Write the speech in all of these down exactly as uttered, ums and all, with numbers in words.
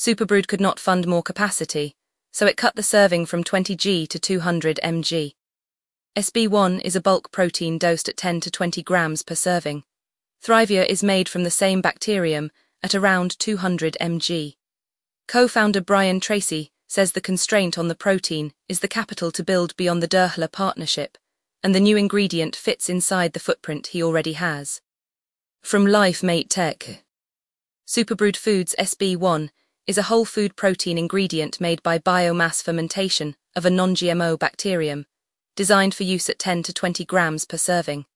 Superbrood could not fund more capacity, so it cut the serving from twenty grams to two hundred milligrams. S B one is a bulk protein dosed at ten to twenty grams per serving. Thrivia is made from the same bacterium at around two hundred milligrams. Co-founder Brian Tracy says the constraint on the protein is the capital to build beyond the Dürhler partnership, and the new ingredient fits inside the footprint he already has. From LifeMate Tech. Superbrood Foods S B one is a whole food protein ingredient made by biomass fermentation of a non-G M O bacterium, designed for use at ten to twenty grams per serving.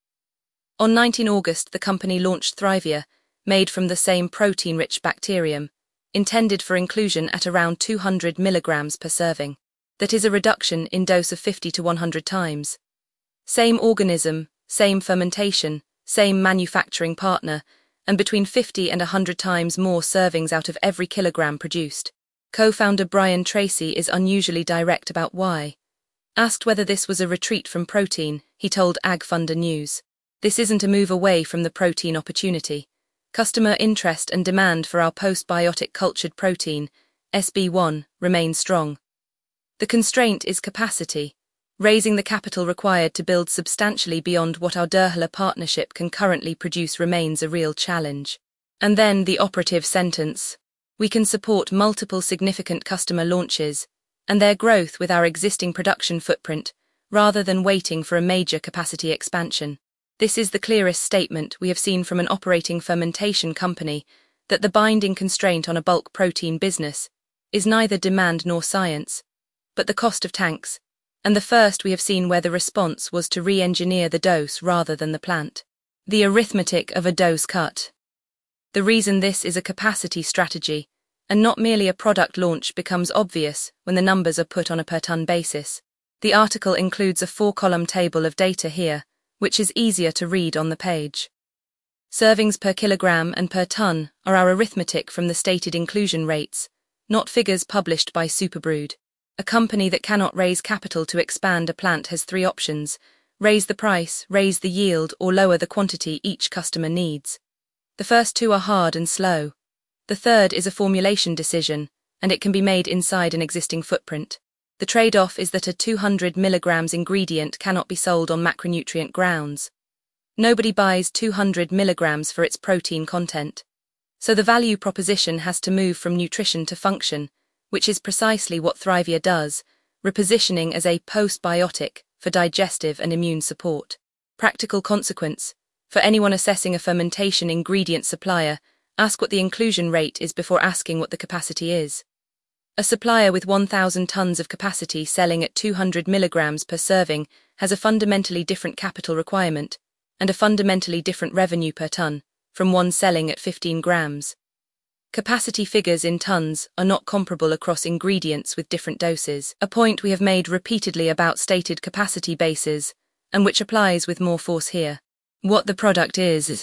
On nineteenth of August, the company launched Thrivia, made from the same protein-rich bacterium, intended for inclusion at around two hundred milligrams per serving. That is a reduction in dose of fifty to one hundred times. Same organism, same fermentation, same manufacturing partner, and between fifty and one hundred times more servings out of every kilogram produced. Co-founder Brian Tracy is unusually direct about why. Asked whether this was a retreat from protein, he told AgFunder News, "This isn't a move away from the protein opportunity. Customer interest and demand for our postbiotic cultured protein, S B one, remain strong. The constraint is capacity. Raising the capital required to build substantially beyond what our Dürhler partnership can currently produce remains a real challenge." And then the operative sentence: "We can support multiple significant customer launches and their growth with our existing production footprint, rather than waiting for a major capacity expansion." This is the clearest statement we have seen from an operating fermentation company that the binding constraint on a bulk protein business is neither demand nor science, but the cost of tanks, and the first we have seen where the response was to re-engineer the dose rather than the plant. The arithmetic of a dose cut. The reason this is a capacity strategy, and not merely a product launch, becomes obvious when the numbers are put on a per-ton basis. The article includes a four-column table of data here, which is easier to read on the page. Servings per kilogram and per ton are our arithmetic from the stated inclusion rates, not figures published by Superbrood. A company that cannot raise capital to expand a plant has three options: raise the price, raise the yield, or lower the quantity each customer needs. The first two are hard and slow. The third is a formulation decision, and it can be made inside an existing footprint. The trade-off is that a two hundred milligrams ingredient cannot be sold on macronutrient grounds. Nobody buys two hundred milligrams for its protein content. So the value proposition has to move from nutrition to function, which is precisely what Thrivia does, repositioning as a postbiotic for digestive and immune support. Practical consequence: for anyone assessing a fermentation ingredient supplier, ask what the inclusion rate is before asking what the capacity is. A supplier with one thousand tons of capacity selling at two hundred milligrams per serving has a fundamentally different capital requirement and a fundamentally different revenue per ton from one selling at fifteen grams. Capacity figures in tons are not comparable across ingredients with different doses, a point we have made repeatedly about stated capacity bases, and which applies with more force here. What the product is.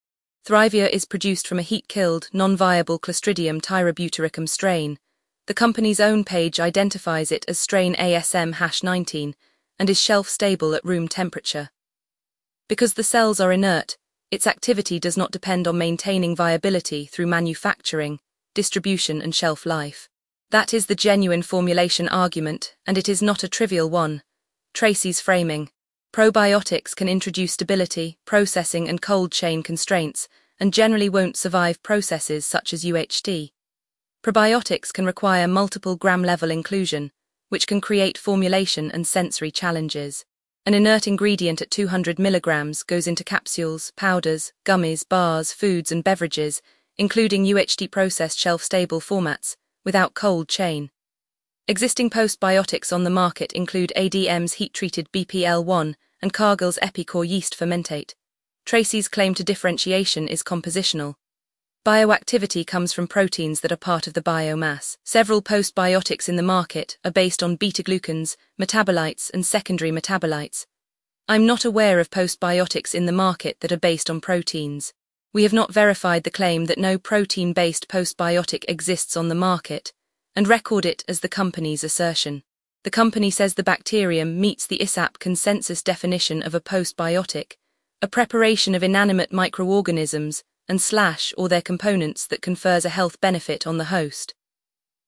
Thrivia is produced from a heat-killed, non-viable Clostridium tyrobutericum strain. The company's own page identifies it as strain A S M nineteen and is shelf-stable at room temperature. Because the cells are inert, its activity does not depend on maintaining viability through manufacturing, distribution and shelf life. That is the genuine formulation argument, and it is not a trivial one. Tracy's framing. Probiotics can introduce stability, processing and cold chain constraints, and generally won't survive processes such as U H T. Probiotics can require multiple gram-level inclusion, which can create formulation and sensory challenges. An inert ingredient at two hundred milligrams goes into capsules, powders, gummies, bars, foods and beverages, including U H T-processed shelf-stable formats, without cold chain. Existing postbiotics on the market include A D M's heat-treated B P L one and Cargill's Epicor yeast fermentate. Tracy's claim to differentiation is compositional. Bioactivity comes from proteins that are part of the biomass. Several postbiotics in the market are based on beta-glucans, metabolites and secondary metabolites. I'm not aware of postbiotics in the market that are based on proteins. We have not verified the claim that no protein-based postbiotic exists on the market, and record it as the company's assertion. The company says the bacterium meets the I S A P consensus definition of a postbiotic, a preparation of inanimate microorganisms and slash or their components that confers a health benefit on the host.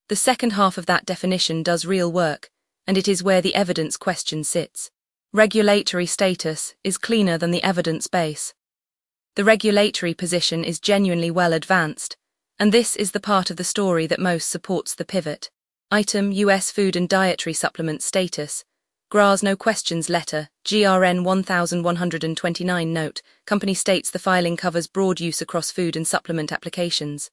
The second half of that definition does real work, and it is where the evidence question sits. Regulatory status is cleaner than the evidence base. The regulatory position is genuinely well advanced, and this is the part of the story that most supports the pivot. Item U S Food and Dietary Supplement Status. G R A S No Questions Letter, G R N one one two nine Note, company states the filing covers broad use across food and supplement applications.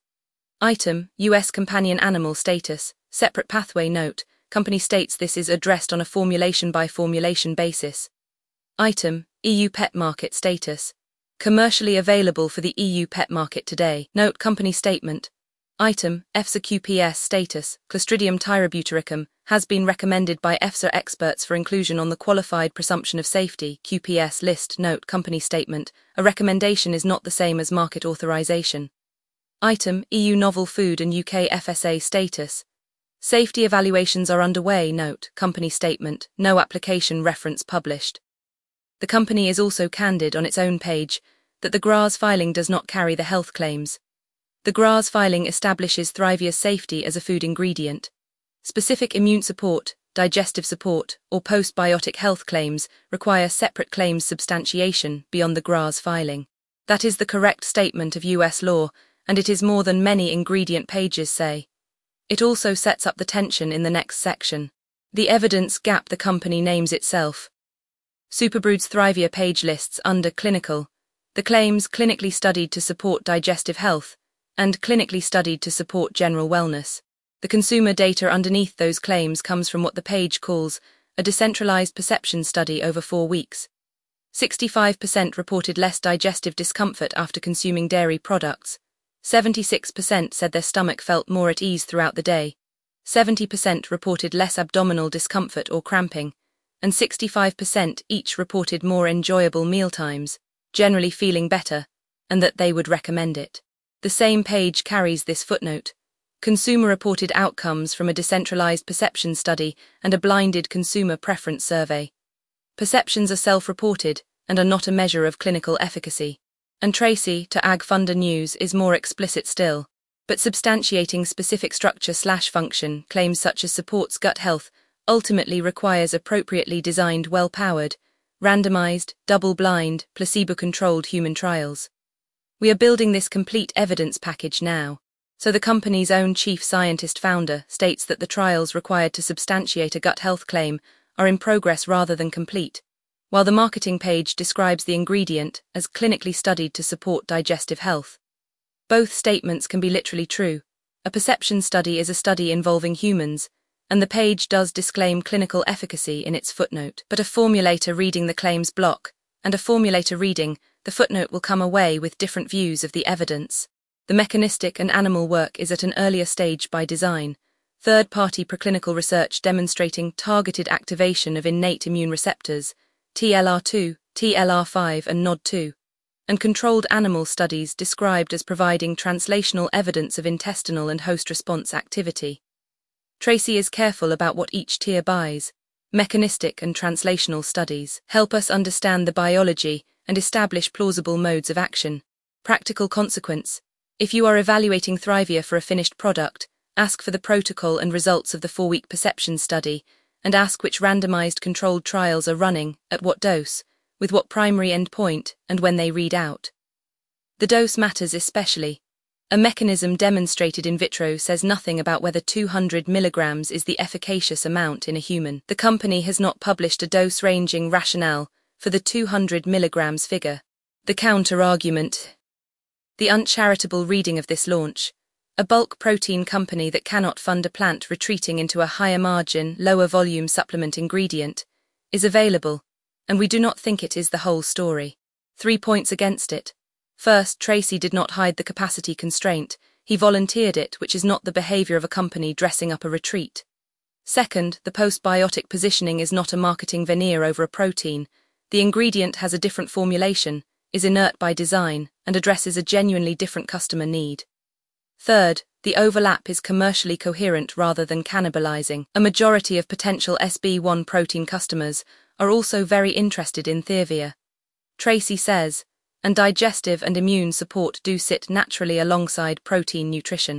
Item U S Companion Animal Status, Separate Pathway Note, company states this is addressed on a formulation-by-formulation basis. Item E U Pet Market Status, commercially available for the E U pet market today. Note company statement. Item EFSA Q P S Status, Clostridium tyrobutericum, has been recommended by EFSA experts for inclusion on the Qualified Presumption of Safety Q P S list. Note company statement. A recommendation is not the same as market authorization. Item E U Novel Food and U K F S A Status. Safety evaluations are underway. Note company statement. No application reference published. The company is also candid on its own page that the G R A S filing does not carry the health claims. The G R A S filing establishes Thrivia's safety as a food ingredient. Specific immune support, digestive support, or postbiotic health claims require separate claims substantiation beyond the G R A S filing. That is the correct statement of U S law, and it is more than many ingredient pages say. It also sets up the tension in the next section. The evidence gap the company names itself. Superbrood's Thrivia page lists under clinical the claims clinically studied to support digestive health and clinically studied to support general wellness. The consumer data underneath those claims comes from what the page calls a decentralized perception study over four weeks. sixty-five percent reported less digestive discomfort after consuming dairy products. seventy-six percent said their stomach felt more at ease throughout the day. seventy percent reported less abdominal discomfort or cramping, and sixty-five percent each reported more enjoyable mealtimes, generally feeling better, and that they would recommend it. The same page carries this footnote. Consumer-reported outcomes from a decentralized perception study and a blinded consumer preference survey. Perceptions are self-reported and are not a measure of clinical efficacy. And Tracy, to Ag Funder News, is more explicit still, but substantiating specific structure slash function claims such as supports gut health ultimately requires appropriately designed, well-powered, randomized, double-blind, placebo-controlled human trials. We are building this complete evidence package now, so the company's own chief scientist founder states that the trials required to substantiate a gut health claim are in progress rather than complete, while the marketing page describes the ingredient as clinically studied to support digestive health. Both statements can be literally true. A perception study is a study involving humans, and the page does disclaim clinical efficacy in its footnote. But a formulator reading the claims block, and a formulator reading the footnote will come away with different views of the evidence. The mechanistic and animal work is at an earlier stage by design. Third-party preclinical research demonstrating targeted activation of innate immune receptors, T L R two, T L R five and N O D two, and controlled animal studies described as providing translational evidence of intestinal and host response activity. Tracy is careful about what each tier buys. Mechanistic and translational studies help us understand the biology and establish plausible modes of action. Practical consequence: if you are evaluating Thrivia for a finished product, ask for the protocol and results of the four-week perception study, and ask which randomized controlled trials are running, at what dose, with what primary endpoint, and when they read out. The dose matters especially. A mechanism demonstrated in vitro says nothing about whether two hundred milligrams is the efficacious amount in a human. The company has not published a dose-ranging rationale for the two hundred milligrams figure. The counter-argument: the uncharitable reading of this launch, a bulk protein company that cannot fund a plant retreating into a higher margin, lower volume supplement ingredient, is available, and we do not think it is the whole story. Three points against it. First, Tracy did not hide the capacity constraint. He volunteered it, which is not the behavior of a company dressing up a retreat. Second, the postbiotic positioning is not a marketing veneer over a protein. The ingredient has a different formulation, is inert by design, and addresses a genuinely different customer need. Third, the overlap is commercially coherent rather than cannibalizing. A majority of potential S B one protein customers are also very interested in Thrivia. Tracy says, and digestive and immune support do sit naturally alongside protein nutrition.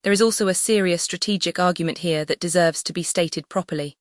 There is also a serious strategic argument here that deserves to be stated properly.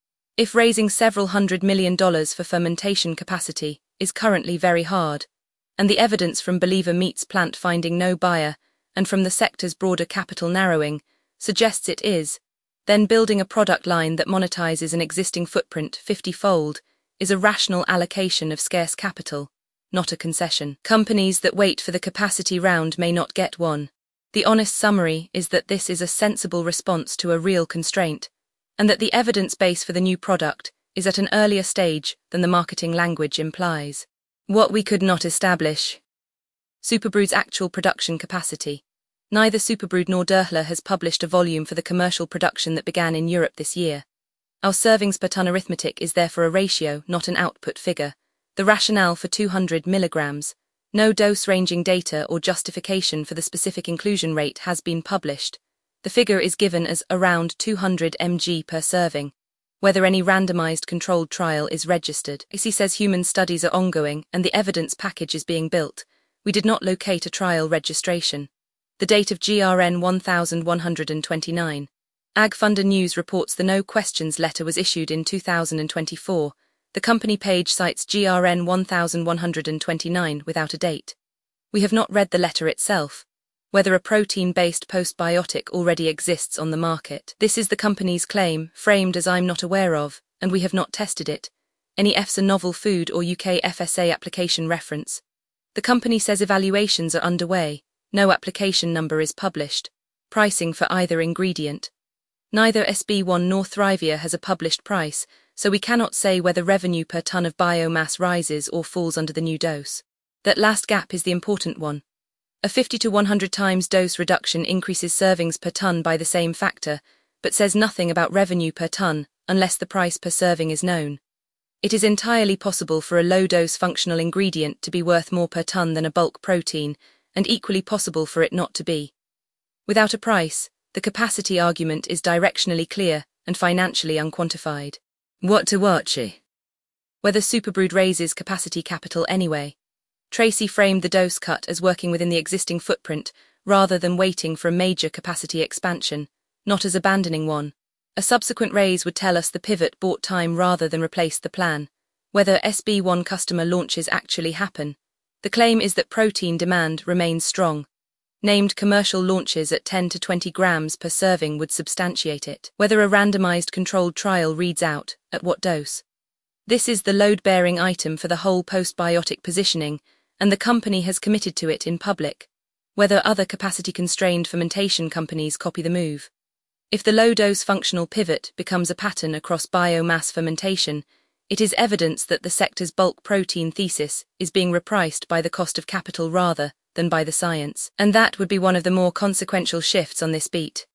If raising several hundred million dollars for fermentation capacity is currently very hard, and the evidence from Believer Meats plant finding no buyer and from the sector's broader capital narrowing suggests it is, then building a product line that monetizes an existing footprint fifty-fold is a rational allocation of scarce capital, not a concession. Companies that wait for the capacity round may not get one. The honest summary is that this is a sensible response to a real constraint, and that the evidence base for the new product is at an earlier stage than the marketing language implies. What we could not establish. Superbrood's actual production capacity. Neither Superbrood nor Dörhler has published a volume for the commercial production that began in Europe this year. Our servings per ton arithmetic is therefore a ratio, not an output figure. The rationale for two hundred milligrams, no dose-ranging data or justification for the specific inclusion rate has been published. The figure is given as around two hundred milligrams per serving. Whether any randomized controlled trial is registered. I C says human studies are ongoing and the evidence package is being built. We did not locate a trial registration. The date of G R N one thousand one hundred twenty-nine. AgFunder News reports the no questions letter was issued in two thousand twenty-four. The company page cites G R N one thousand one hundred twenty-nine without a date. We have not read the letter itself. Whether a protein-based postbiotic already exists on the market. This is the company's claim, framed as I'm not aware of, and we have not tested it. Any EFSA novel food or U K F S A application reference. The company says evaluations are underway. No application number is published. Pricing for either ingredient. Neither S B one nor Thrivia has a published price, so we cannot say whether revenue per ton of biomass rises or falls under the new dose. That last gap is the important one. A fifty to one hundred times dose reduction increases servings per ton by the same factor, but says nothing about revenue per ton unless the price per serving is known. It is entirely possible for a low-dose functional ingredient to be worth more per ton than a bulk protein, and equally possible for it not to be. Without a price, the capacity argument is directionally clear and financially unquantified. What to watch? Whether Superbrood raises capacity capital anyway. Tracy framed the dose cut as working within the existing footprint rather than waiting for a major capacity expansion, not as abandoning one. A subsequent raise would tell us the pivot bought time rather than replaced the plan. Whether S B one customer launches actually happen. The claim is that protein demand remains strong. Named commercial launches at ten to twenty grams per serving would substantiate it. Whether a randomized controlled trial reads out, at what dose. This is the load-bearing item for the whole postbiotic positioning, and the company has committed to it in public. Whether other capacity-constrained fermentation companies copy the move. If the low-dose functional pivot becomes a pattern across biomass fermentation, it is evidence that the sector's bulk protein thesis is being repriced by the cost of capital rather than by the science, and that would be one of the more consequential shifts on this beat.